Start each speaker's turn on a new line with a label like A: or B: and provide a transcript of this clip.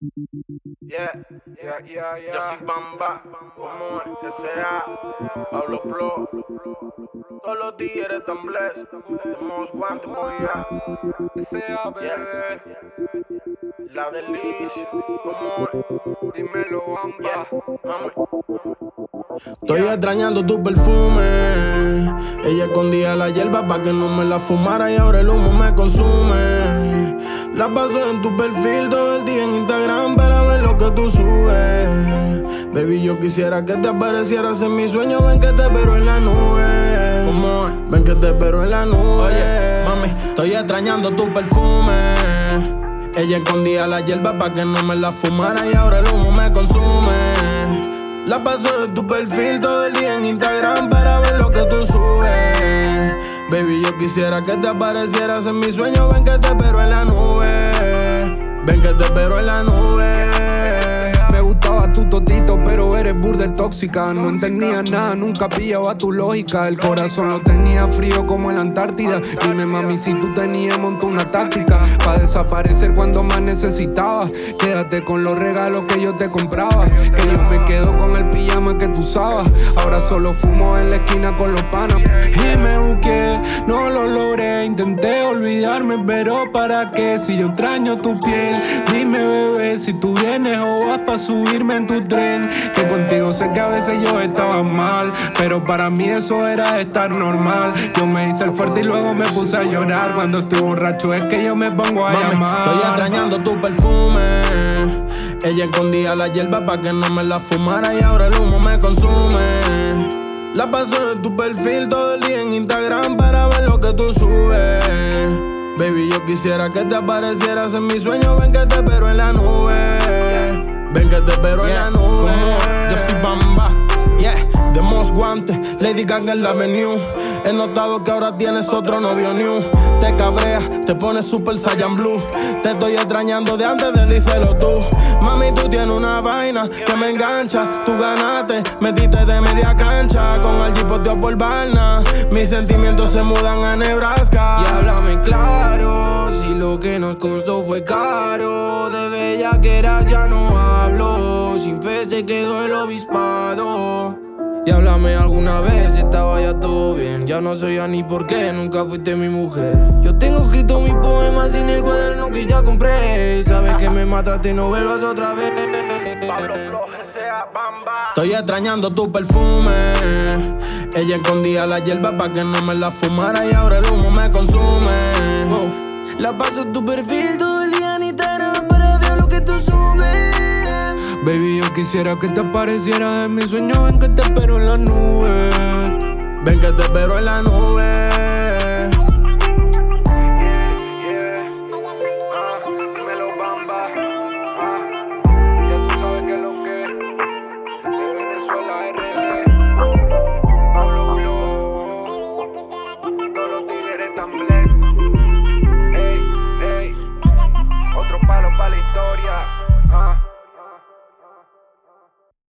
A: Yeah, Yo soy Bamba, como S.A. Pablo Plo. Todos los tigres tan blessed. Tenemos guantes muy ya. S.A. bebé. La delicia, como dímelo, Bamba.
B: Estoy extrañando tu perfume. Ella escondía la hierba pa' que no me la fumara y ahora el humo me consume. La paso en tu perfil todo el día en Instagram para ver lo que tú subes. Baby, yo quisiera que te aparecieras en mi sueño. Ven que te espero en la nube. ¿Cómo es? Ven que te espero en la nube. Oye, mami, estoy extrañando tu perfume. Ella escondía la hierba pa' que no me la fumara y ahora el humo me consume. La paso en tu perfil todo el día en Instagram para ver lo que tú subes. Baby, yo quisiera que te aparecieras en mi sueño. Ven que te espero en la nube. Ven que te espero en la nube.
C: Me gustaba tu totito, pero eres burda tóxica. No entendía nada, nunca pillaba tu lógica. El corazón lo tenía frío como en la Antártida. Dime, mami, si tú tenías montado una táctica pa' desaparecer cuando más necesitabas. Quédate con los regalos que yo te compraba, que yo me quedo con el pijama que tú usabas. Ahora solo fumo en la esquina con los panas. Y me busqué, no lo logré. Intenté olvidarme, pero ¿para qué? Si yo extraño tu piel. Dime, bebé, si tú vienes o vas pa' subirme en tu tren. Que contigo sé que a veces yo estaba mal, pero para mí eso era estar normal. Yo me hice el fuerte y luego me puse a llorar. Cuando estoy borracho es que yo me pongo a llamar.
B: Estoy extrañando tu perfume. Ella escondía la hierba pa' que no me la fumara y ahora el humo me consume. La paso en tu perfil todo el día en Instagram para ver lo que tú subes. Baby, yo quisiera que te aparecieras en mi sueño. Ven que te espero en la nube. Ven que te espero en la nube. Yo soy Bamba, de Most Guantes, Lady Gaga en la Avenue. He notado que ahora tienes otro novio new. Te cabrea, te pones super Saiyan Blue. Te estoy extrañando de antes de díselo tú. Mami, tú tienes una vaina que me engancha. Tú ganaste, metiste de media cancha. Con el jeepoteo por Barna. Mis sentimientos se mudan a Nebraska.
C: Y háblame claro, si lo que nos costó fue caro. De bellaqueras ya no hablo, sin fe se quedó el obispado. Y háblame alguna vez, estaba ya todo bien. Ya no sé ya ni por qué, nunca fuiste mi mujer. Yo tengo escrito mis poemas en el cuaderno que ya compré. Y sabes que me mataste, no vuelvas otra vez.
B: Estoy extrañando tu perfume. Ella escondía la hierba pa' que no me la fumara y ahora el humo me consume.
C: La paso en tu perfil todo el día en Instagram para ver lo que tú subes. Baby, yo quisiera que te aparecieras en mi sueño. Ven que te espero en la nube.
B: Ven que te espero en la nube.
A: Dímelo, Bamba. Ya tú sabes que lo que de Venezuela RD. Pablo Plo. Todos los tigres tan blessed.